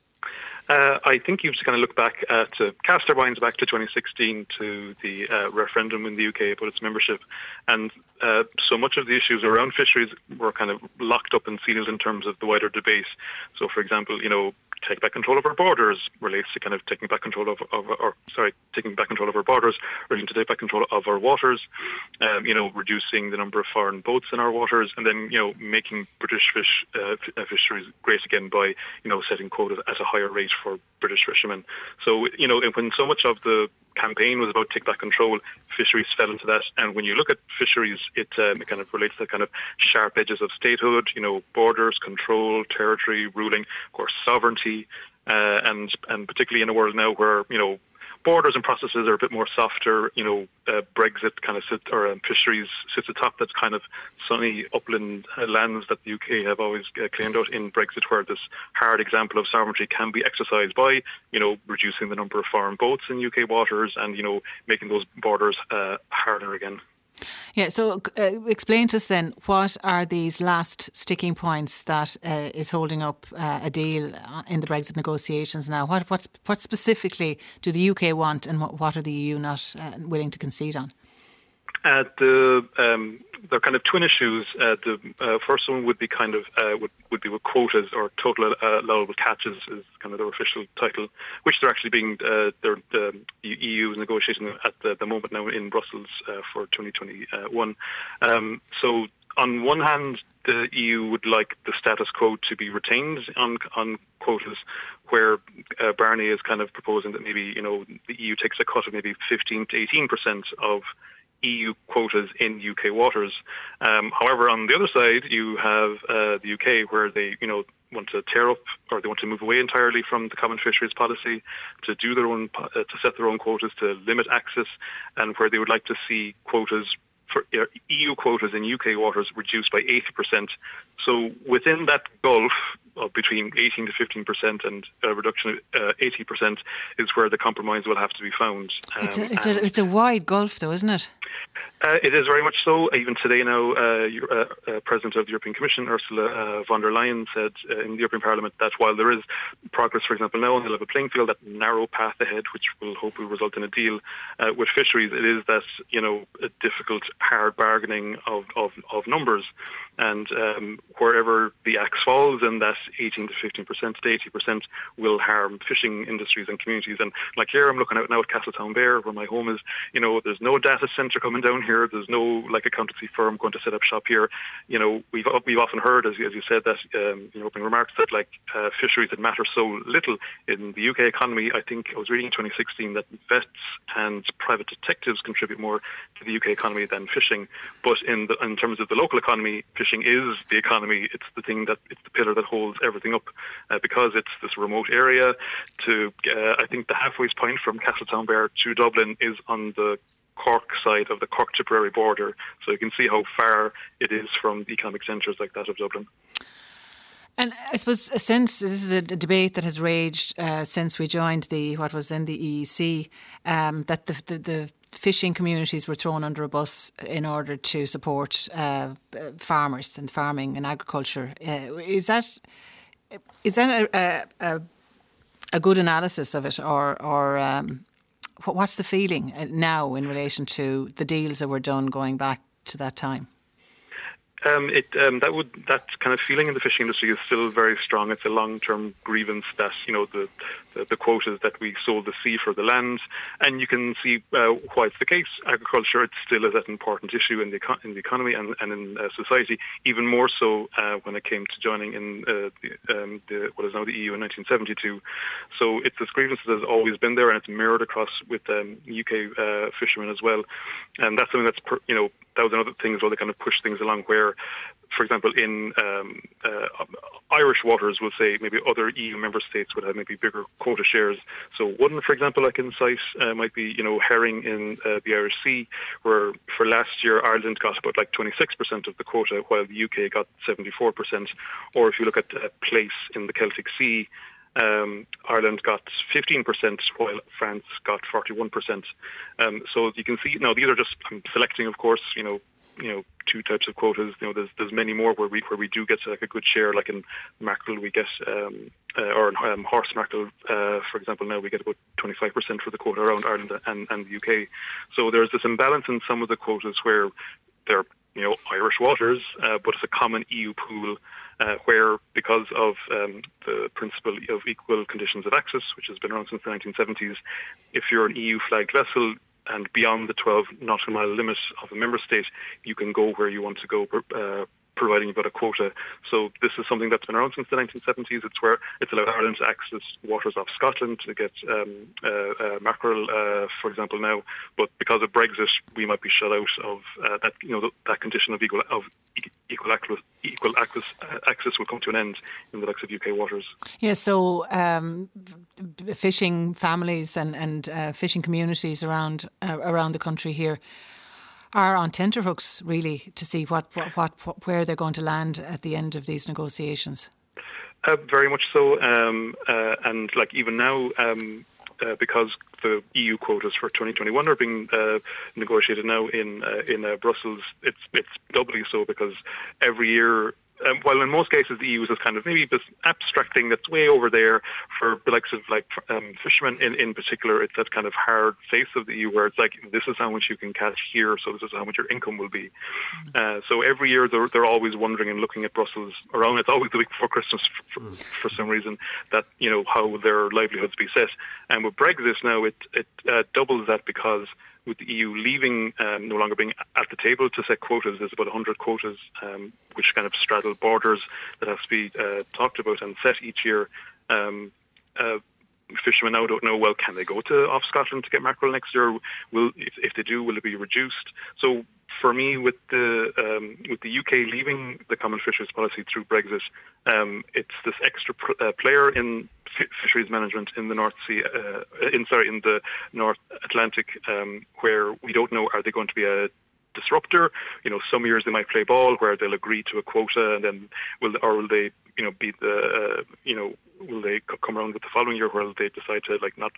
I think you've to kind of look back cast our minds back to 2016 to the referendum in the UK about its membership, and so much of the issues around fisheries were kind of locked up and sealed in terms of the wider debate. So, for example, take back control of our borders relates to kind of taking back control of our borders, relating to take back control of our waters, reducing the number of foreign boats in our waters, and then, making British fisheries great again by, setting quotas at a higher rate for British fishermen. So, when so much of the campaign was about take back control, fisheries fell into that. And when you look at fisheries, it kind of relates to kind of sharp edges of statehood, borders, control, territory, ruling, of course, sovereignty, and particularly in a world now where, borders and processes are a bit more softer, Brexit kind of fisheries sits atop that's kind of sunny upland lands that the UK have always claimed out in Brexit, where this hard example of sovereignty can be exercised by, reducing the number of foreign boats in UK waters and, making those borders harder again. Yeah, so explain to us then, what are these last sticking points that is holding up a deal in the Brexit negotiations now? What specifically do the UK want, and what are the EU not willing to concede on? They're kind of twin issues. The first one would be kind of would be with quotas, or total allowable catches is kind of their official title, which they're actually being the EU is negotiating at the moment now in Brussels for 2021. So on one hand, the EU would like the status quo to be retained on quotas, where Barnier is kind of proposing that maybe the EU takes a cut of maybe 15 to 18% of EU quotas in UK waters. However, on the other side, you have the UK, where they, want to tear up, or they want to move away entirely from the common fisheries policy, to do their own, to set their own quotas, to limit access, and where they would like to see quotas for EU quotas in UK waters reduced by 80%. So within that gulf of between 18 to 15% and a reduction of 80% is where the compromise will have to be found. It's a wide gulf, though, isn't it? It is very much so. Even today now, President of the European Commission, Ursula von der Leyen, said in the European Parliament that while there is progress, for example, now on the level playing field, that narrow path ahead, which will hopefully result in a deal with fisheries, it is that, a difficult, hard bargaining of numbers. And wherever the axe falls, and that 18 to 15% to 80% will harm fishing industries and communities. And like here, I'm looking out now at Castletownbere, where my home is. There's no data centre coming down here. There's no accountancy firm going to set up shop here. We've often heard, as you said, that in your opening remarks, that fisheries that matter so little in the UK economy. I think I was reading in 2016 that vets and private detectives contribute more to the UK economy than fishing. But in terms of the local economy, fishing is the economy. It's the pillar that holds everything up, because it's this remote area. I think the halfway point from Castletownbere to Dublin is on the Cork side of the Cork-Tipperary border. So you can see how far it is from economic centres like that of Dublin. And I suppose since this is a debate that has raged since we joined what was then the EEC, that the fishing communities were thrown under a bus in order to support farmers and farming and agriculture. Is that a good analysis of it, or what's the feeling now in relation to the deals that were done going back to that time? That kind of feeling in the fishing industry is still very strong. It's a long-term grievance that the quotas that we sold the sea for the land, and you can see why it's the case. Agriculture, it still is an important issue in the economy and in society. Even more so when it came to joining in what is now the EU in 1972. So it's this grievance that has always been there, and it's mirrored across with UK fishermen as well. And that's something that's that was another thing as well that kind of pushed things along where, for example, in Irish waters, we'll say maybe other EU member states would have maybe bigger quota shares. So one, for example, like in sight might be, herring in the Irish Sea, where for last year Ireland got about like 26% of the quota, while the UK got 74%. Or if you look at plaice in the Celtic Sea, Ireland got 15%, while France got 41%. So you can see now these are just selecting, of course. Two types of quotas. There's many more where we do get like a good share. Like in mackerel, we get or in horse mackerel, for example. Now we get about 25% for the quota around Ireland and the UK. So there's this imbalance in some of the quotas where they're Irish waters, but it's a common EU pool. Where, because of the principle of equal conditions of access, which has been around since the 1970s, if you're an EU-flagged vessel and beyond the 12 nautical mile limit of a member state, you can go where you want to go, providing you've got a quota. So this is something that's been around since the 1970s. It's where it's allowed Ireland to access waters off Scotland to get mackerel, for example, now. But because of Brexit, we might be shut out of that condition of equal access will come to an end in the likes of UK waters. Yeah, so fishing families and fishing communities around the country here are on tenterhooks, really, to see where they're going to land at the end of these negotiations. Very much so, and like even now, because the EU quotas for 2021 are being negotiated now in Brussels, it's doubly so because every year. While in most cases the EU is kind of maybe this abstract thing that's way over there for the likes of fishermen in particular, it's that kind of hard face of the EU where it's like, this is how much you can catch here, so this is how much your income will be. So every year they're always wondering and looking at Brussels around. It's always the week before Christmas for some reason that how their livelihoods be set. And with Brexit now it doubles that because with the EU leaving, no longer being at the table to set quotas, there's about 100 quotas which kind of straddle borders that have to be talked about and set each year. Fishermen now don't know, well, can they go to off Scotland to get mackerel next year? If they do, will it be reduced? So for me, with the UK leaving the common fisheries policy through Brexit, it's this extra player in fisheries management in the North Sea, in the North Atlantic, where we don't know, are they going to be a disruptor? Some years they might play ball where they'll agree to a quota, and then will they be the will they come around with the following year where they decide to not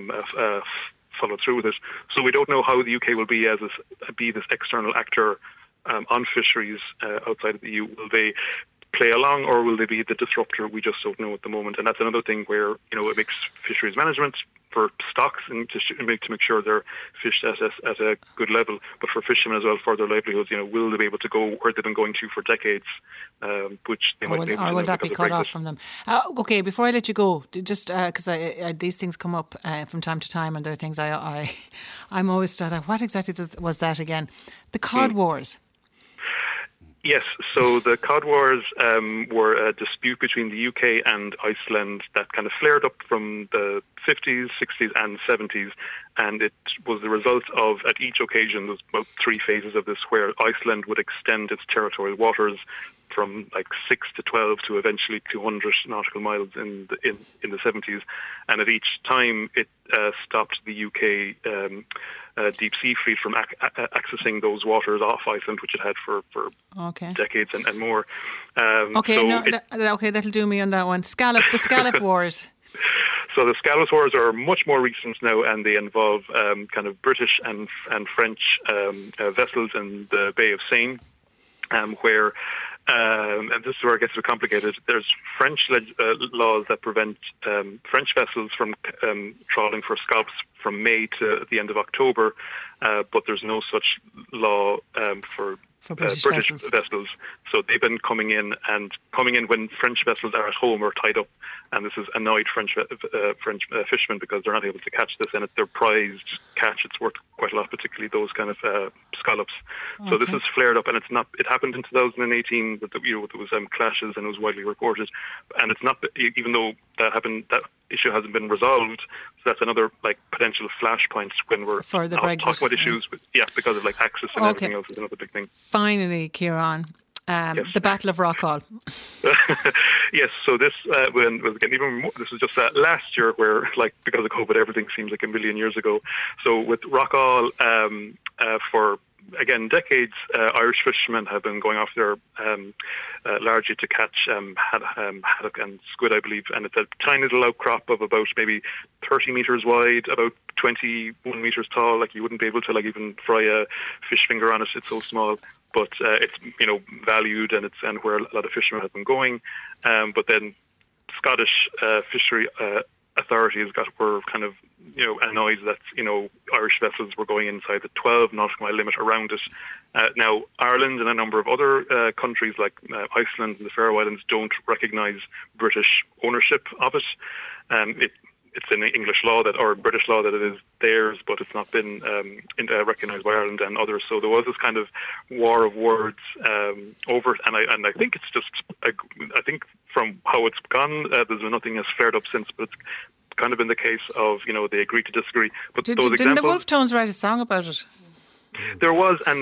follow through with it? So we don't know how the UK will be be this external actor on fisheries outside of the EU. Will they play along, or will they be the disruptor? We just don't know at the moment, and that's another thing where it makes fisheries management for stocks and to make sure they're fished at a good level, but for fishermen as well, for their livelihoods, will they be able to go where they've been going to for decades, which they might be able to. Or will that be cut off from them? Okay, before I let you go, just because these things come up from time to time, and there are things I'm always starting. What exactly was that again? The cod wars. Yes, so the cod wars were a dispute between the UK and Iceland that kind of flared up from the 50s, 60s and 70s, and it was the result of, at each occasion, there's about 3 phases of this, where Iceland would extend its territorial waters from like 6 to 12 to eventually 200 nautical miles in the 70s, and at each time it stopped the UK deep sea fleet from accessing those waters off Iceland, which it had for decades and more. That'll do me on that one. The Scallop Wars. So the Scallop Wars are much more recent now, and they involve kind of British and French vessels in the Bay of Seine, where and this is where it gets a bit complicated. There's French laws that prevent French vessels from trawling for scallops from May to the end of October, but there's no such law for British vessels. So they've been coming in when French vessels are at home or tied up, and this has annoyed French fishermen because they're not able to catch this, and it's their prized catch. It's worth quite a lot, particularly those kind of scallops. So this has flared up, and it's not. It happened in 2018, but there was clashes, and it was widely reported. And it's not, even though that happened, that issue hasn't been resolved. So that's another potential flashpoint when we're for the talking Brexit about issues because of access and everything else is another big thing. Finally, Kieran, yes. The Battle of Rockall. Yes, so this was getting even more. This was just last year, where because of COVID, everything seems like a million years ago. So with Rockall, for again decades, Irish fishermen have been going off there largely to catch haddock and squid, I believe, and it's a tiny little outcrop of about maybe 30 metres wide, about 21 metres tall. You wouldn't be able to even fry a fish finger on it. It's so small, but it's valued, and where a lot of fishermen have been going. But then Scottish fishery authorities were kind of annoyed that Irish vessels were going inside the 12 nautical mile limit around it. Now Ireland and a number of other countries like Iceland and the Faroe Islands don't recognise British ownership of it. It's in English law or British law that it is theirs, but it's not been recognised by Ireland and others. So there was this kind of war of words over it, and I think it's just I think from how it's gone, there's nothing has flared up since, but it's kind of been the case of they agreed to disagree. But didn't the Wolf Tones write a song about it? There was, and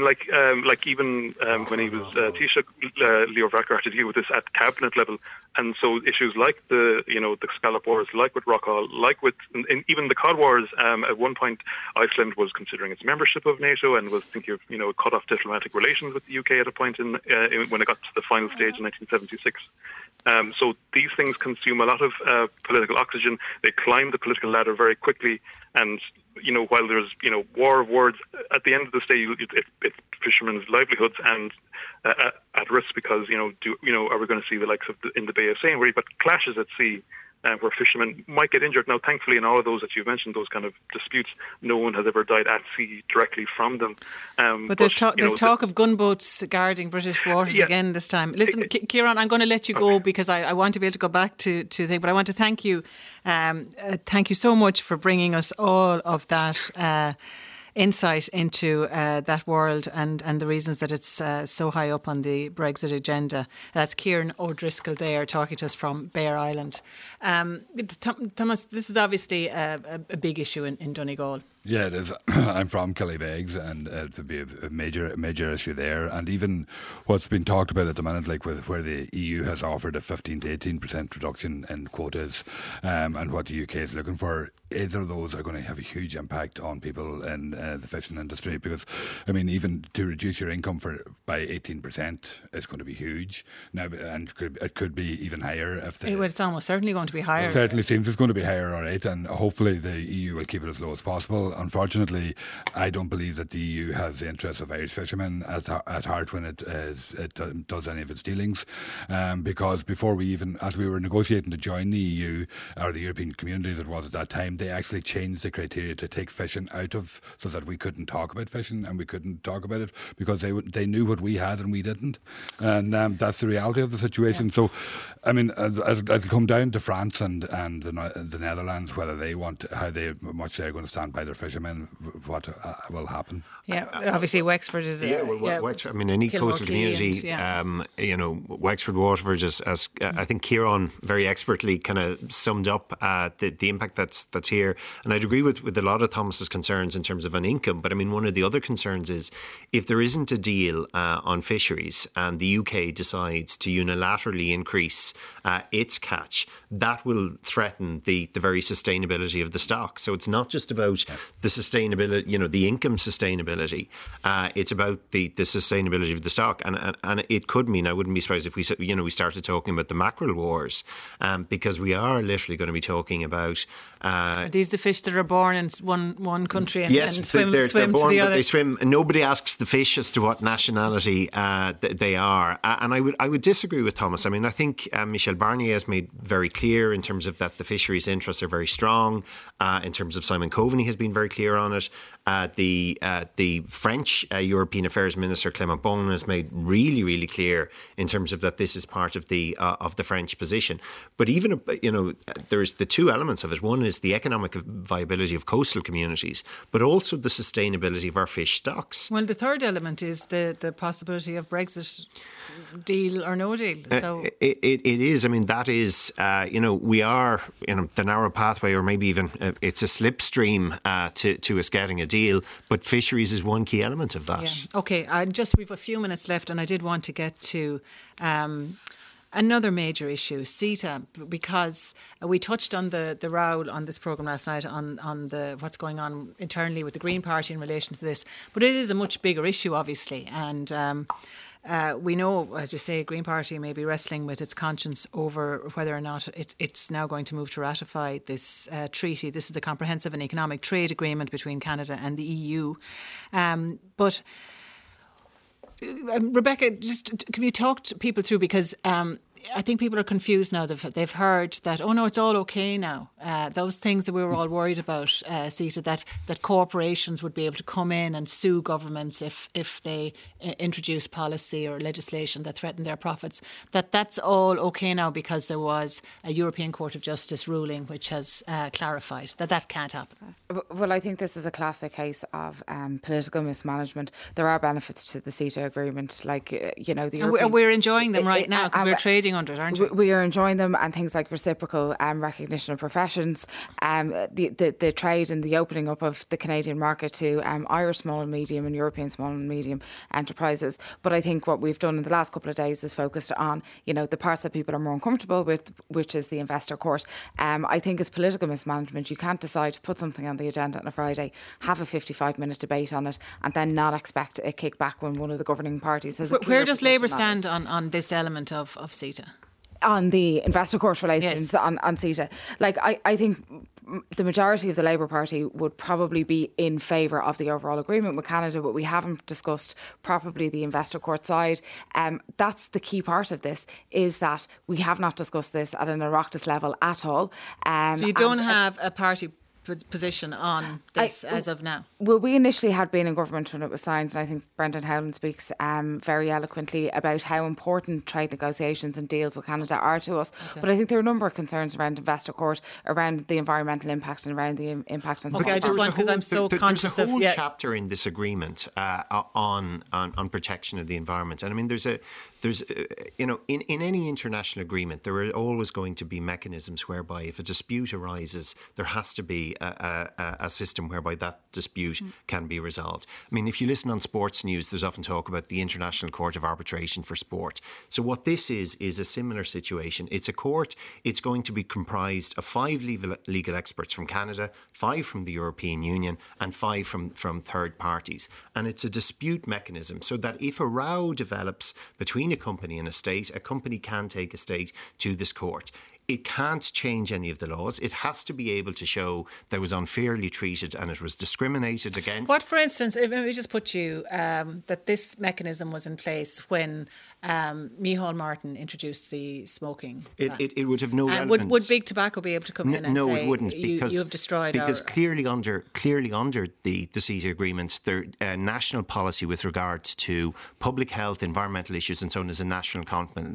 even when he was Taoiseach, Leo Varadkar had to deal with this at cabinet level, and so issues like the Scallop Wars, like with Rockall, like with even the Cod Wars. At one point, Iceland was considering its membership of NATO and was thinking of cut off diplomatic relations with the UK at a point when it got to the final stage in 1976. So these things consume a lot of political oxygen. They climb the political ladder very quickly, and while there's war of words, at the end of the day, it's fishermen's livelihoods and at risk because are we going to see the likes of in the Bay of Seine where you've got clashes at sea where fishermen might get injured. Now, thankfully, in all of those that you've mentioned, those kind of disputes, no one has ever died at sea directly from them. But there's talk of gunboats guarding British waters again this time. Listen, Kieran, I'm going to let you go because I want to be able to go back to things, but I want to thank you. Thank you so much for bringing us all of that insight into that world and the reasons that it's so high up on the Brexit agenda. That's Kieran O'Driscoll there talking to us from Bear Island. Thomas, this is obviously a big issue in Donegal. Yeah, it is. I'm from Killybegs, and to be a major issue there. And even what's been talked about at the minute, where the EU has offered a 15 to 18% reduction in quotas, and what the UK is looking for, either of those are going to have a huge impact on people in the fishing industry. Because, even to reduce your income by 18% is going to be huge now, and it could be even higher if it's almost certainly going to be higher. It certainly seems it's going to be higher, all right, and hopefully the EU will keep it as low as possible. Unfortunately, I don't believe that the EU has the interests of Irish fishermen at heart when it does any of its dealings, because before as we were negotiating to join the EU, or the European community as it was at that time, they actually changed the criteria to take fishing out of, so that we couldn't talk about fishing and we couldn't talk about it because they knew what we had and we didn't, and that's the reality of the situation. Yeah. So, it'll come down to France and the Netherlands whether they want how much they're going to stand by their fishing fishermen what will happen. Yeah, obviously Wexford is Wexford, I mean, any coastal community, Wexford, Waterford, as I think Kieran very expertly kind of summed up the impact that's here. And I'd agree with a lot of Thomas's concerns in terms of an income. But I mean, one of the other concerns is if there isn't a deal on fisheries and the UK decides to unilaterally increase its catch, that will threaten the very sustainability of the stock. So it's not just about the sustainability, the income sustainability. It's about the sustainability of the stock, and it could mean, I wouldn't be surprised if we started talking about the mackerel wars, because we are literally going to be talking about these the fish that are born in one country and swim they're born, to the other. They swim. Nobody asks the fish as to what nationality they are, and I would disagree with Thomas. I mean, I think Michel Barnier has made very clear in terms of that the fisheries interests are very strong. In terms of Simon Coveney has been very clear on it. The French European Affairs Minister Clément Beaune has made really, really clear in terms of that this is part of the French position. But even there's the two elements of it. One is the economic viability of coastal communities, but also the sustainability of our fish stocks. Well, the third element is the possibility of Brexit, deal or no deal. So it is. I mean, that is. We are the narrow pathway, or maybe even it's a slipstream to us getting a deal. But fisheries is one key element of that. Yeah. Okay, we've a few minutes left, and I did want to get to another major issue, CETA, because we touched on the row on this programme last night on the what's going on internally with the Green Party in relation to this. But it is a much bigger issue, obviously, and we know, as we say, Green Party may be wrestling with its conscience over whether or not it's now going to move to ratify this treaty. This is the Comprehensive and Economic Trade Agreement between Canada and the EU. But Rebecca, just can you talk to people through, because I think people are confused now. They've heard that, oh no, it's all okay now. Those things that we were all worried about, CETA, that corporations would be able to come in and sue governments if they introduce policy or legislation that threatened their profits, that's all okay now because there was a European Court of Justice ruling which has clarified that can't happen. Well, I think this is a classic case of political mismanagement. There are benefits to the CETA agreement, like, we're enjoying them right now because we're trading under it, aren't we? We are enjoying them, and things like reciprocal recognition of professions, the trade and the opening up of the Canadian market to Irish small and medium and European small and medium enterprises. But I think what we've done in the last couple of days is focused on, the parts that people are more uncomfortable with, which is the investor court. I think it's political mismanagement. You can't decide to put something on the agenda on a Friday, have a 55-minute debate on it, and then not expect a kickback when one of the governing parties has a clear Where does Labour stand on on this element of CETA? On the investor court relations, yes. on CETA. I think the majority of the Labour Party would probably be in favour of the overall agreement with Canada, but we haven't discussed properly the investor court side. That's the key part of this, is that we have not discussed this at an Oireachtas level at all. So you don't have a party position on this as of now? Well, we initially had been in government when it was signed, and I think Brendan Howland speaks very eloquently about how important trade negotiations and deals with Canada are to us. Okay. But I think there are a number of concerns around investor court, around the environmental impact and around the impact on... Okay, I just want, because I'm so conscious of... There's a whole chapter in this agreement on protection of the environment. And I mean, there's in any international agreement, there are always going to be mechanisms whereby if a dispute arises, there has to be a system whereby that dispute can be resolved. I mean, if you listen on sports news, there's often talk about the International Court of Arbitration for Sport. So what this is a similar situation. It's a court. It's going to be comprised of 5 legal experts from Canada, 5 from the European Union, and 5 from third parties. And it's a dispute mechanism so that if a row develops between a company and a state, a company can take a state to this court. It can't change any of the laws. It has to be able to show that it was unfairly treated and it was discriminated against. What, for instance, let me just put you, that this mechanism was in place when Micheál Martin introduced the smoking ban. It would have no relevance. Would Big Tobacco be able to come in and say, no, it wouldn't, because you have destroyed because clearly under the CETA agreements, their national policy with regards to public health, environmental issues and so on is a national competence.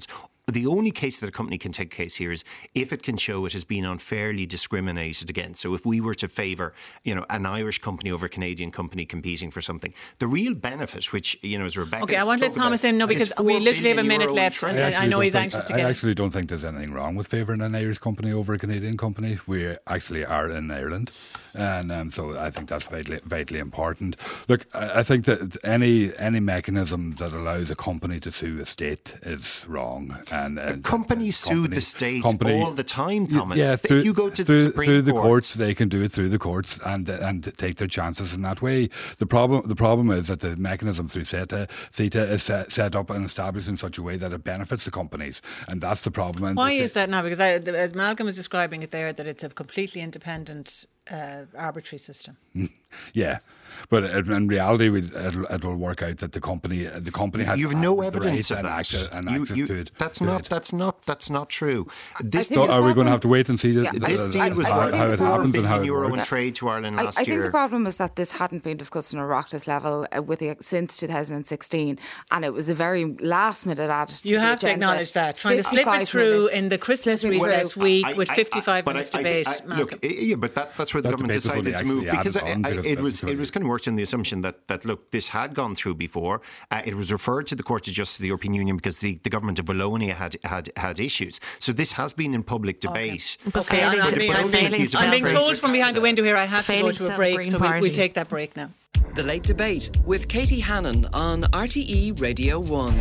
the only case that a company can take a case here is if it can show it has been unfairly discriminated against. So if we were to favour, an Irish company over a Canadian company competing for something, the real benefit, which, as Rebecca... Okay, I want to let Thomas in, because we literally have a minute left, and I know he's anxious to get I actually don't think there's anything wrong with favouring an Irish company over a Canadian company. We actually are in Ireland, and so I think that's vitally important. Look, I think that any mechanism that allows a company to sue a state is wrong. And companies sue the state all the time, Thomas. Yeah, if you go to the Supreme through the Court. courts, they can do it through the courts and take their chances in that way. The problem is that the mechanism through CETA is set up and established in such a way that it benefits the companies, and that's the problem. And why is that now? Because as Malcolm was describing it there, that it's a completely independent arbitrary system. Yeah, but in reality, it will work out that the company has. You have no evidence of and that. access to it. That's not true. Are we going to have to wait and see this deal was how it happens and how it euro works? in trade to Ireland last I year. think the problem is that this hadn't been discussed on a Oireachtas level since 2016, and it was a very last minute added. You have to acknowledge that. Trying to slip it through in the Christmas recess week with 55 minutes debate. Look, but that's where the government decided to move, because it was kind of worked on the assumption that look, this had gone through before. It was referred to the Court of Justice of the European Union because the government of Wallonia had issues. So this has been in public debate. Okay, I'm being told from behind the window here I have to go to a break, so we take that break now. The Late Debate with Katie Hannon on RTE Radio 1.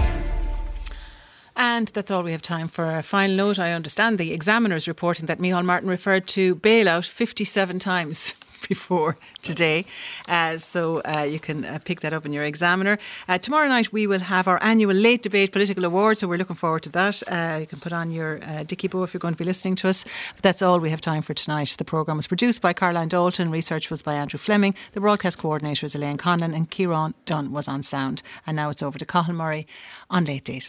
And that's all we have time for. A final note, I understand the Examiner is reporting that Micheál Martin referred to bailout 57 times before today. So you can pick that up in your Examiner. Tomorrow night we will have our annual Late Debate Political Award, so we're looking forward to that. You can put on your Dickie Bow if you're going to be listening to us. But that's all we have time for tonight. The programme was produced by Caroline Dalton, research was by Andrew Fleming, the broadcast coordinator is Elaine Conlon, and Ciarán Dunn was on sound. And now it's over to Cathal Murray on Late Date.